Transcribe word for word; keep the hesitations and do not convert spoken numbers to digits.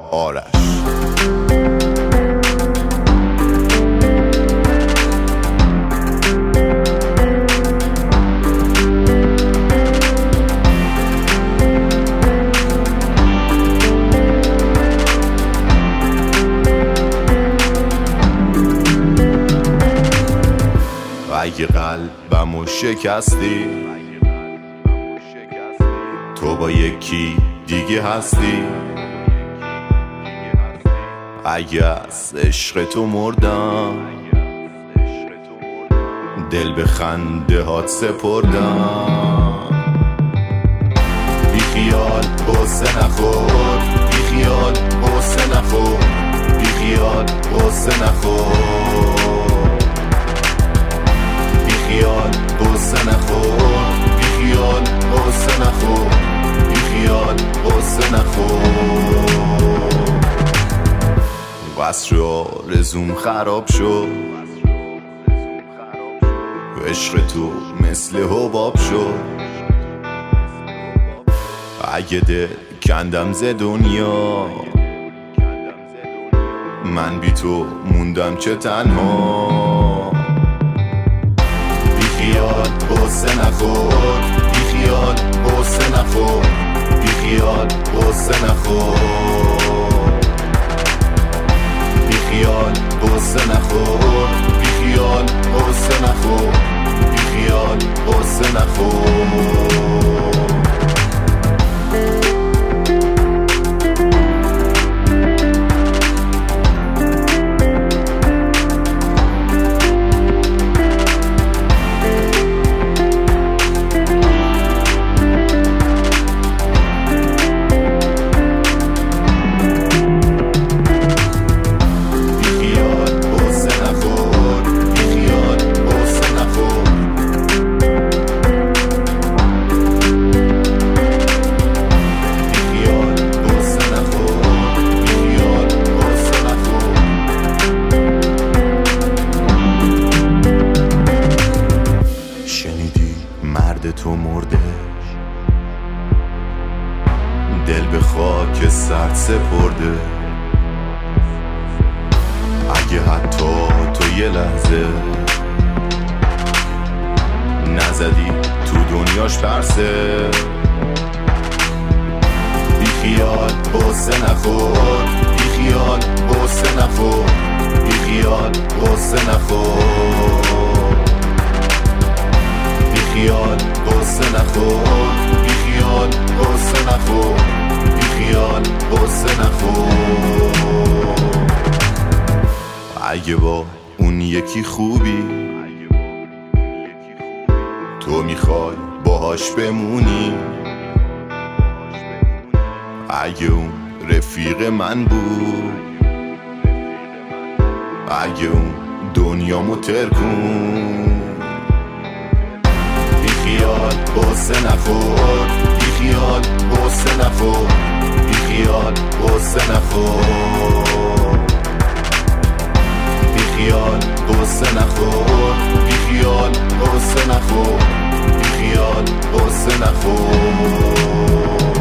آرش. اگه قلبمو شکستی تو با یکی دیگه هستی، اگه از عشق تو مردم دل به خنده هات سپردم. بی خیال قصه نخور، بی خیال قصه نخور، بی خیال قصه نخور، بی خیال قصه نخور، بی خیال قصه نخور، بی خیال قصه نخور. قصر آرزوم خراب شد، عشق تو مثل حباب شد. اگه دل کندم ز دنیا من بی تو موندم چه تنها. بی خیال قصه نخور، بی خیال قصه نخور، بی خیال قصه نخور، بی خیال قصه نخور، بی خیال قصه نخور، بی خیال قصه نخور. مرد تو مرده، دل به خاک سرد سپرده. اگه حتی تو یه لحظه نزدی تو دنیاش پرسه. بی خیال قصه نخور، بی خیال قصه نخور، بی خیال قصه نخور، بی خیال قصه نخور، بی خیال قصه نخور، بی خیال قصه نخور. اگه با اون یکی خوبی تو میخوای باهاش بمونی، اگه اون رفیق من بود، اگه اون دنیامو ترکون. بی خیال قصه نخور، بی خیال قصه نخور، بی خیال قصه نخور، بی خیال قصه نخور، بی خیال قصه نخور، بی خیال قصه نخور.